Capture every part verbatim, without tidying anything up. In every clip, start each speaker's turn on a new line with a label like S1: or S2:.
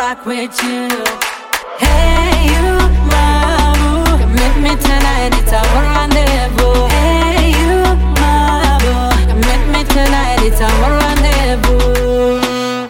S1: rock with you. Hey you, my boo, commit me tonight, it's our rendezvous. Hey you, my boo, commit me tonight, it's our rendezvous.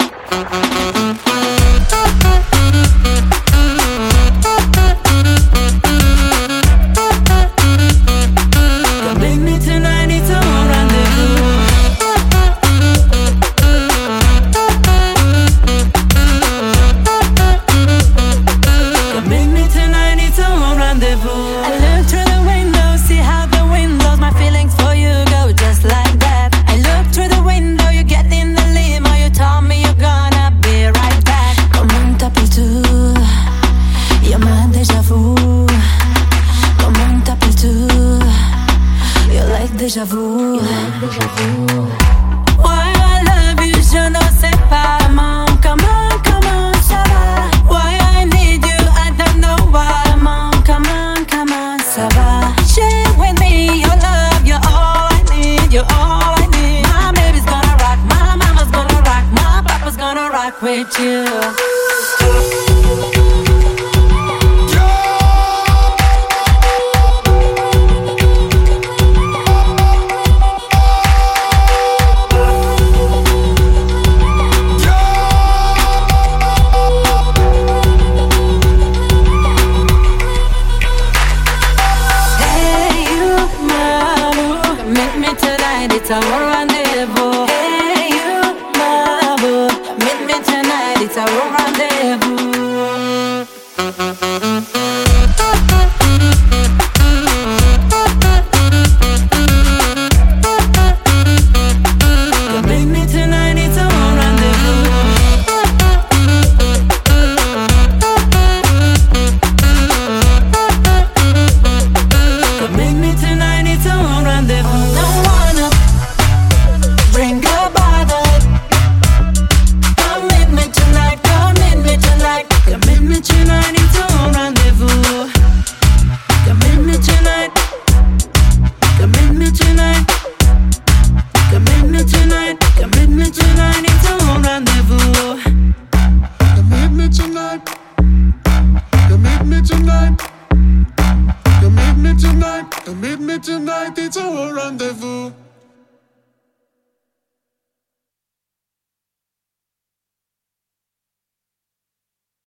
S1: I look through the window, see how the wind blows. My feelings for you go just like that. I look through the window, you get in the limo. You told me you're gonna be right back. Comment t'appelles-tu? Y'a ma déjà vu. Comment t'appelles-tu? You like déjà vu. Why I love you, je ne sais pas. Mon, comment, comment ça va? Why I need you, I don't know why. Mon, comment, comment ça va? Share with me your love, you're all I need, you're all I need. My baby's gonna rock, my mama's gonna rock, my papa's gonna rock with you. It's our rendezvous. Hey you, my boo, meet me tonight. It's our rendezvous. Meet me tonight. It's our rendezvous. Meet me tonight. It's our rendezvous. Don't wanna drink a bottle. Come meet me tonight, come meet me tonight. Come meet me tonight, it's our rendezvous. Come meet me tonight. Come meet me tonight. Come meet me tonight. Come meet me tonight, it's our rendezvous.
S2: Come meet me tonight. Come meet me tonight. Come meet me tonight. Come meet me tonight, it's our rendezvous.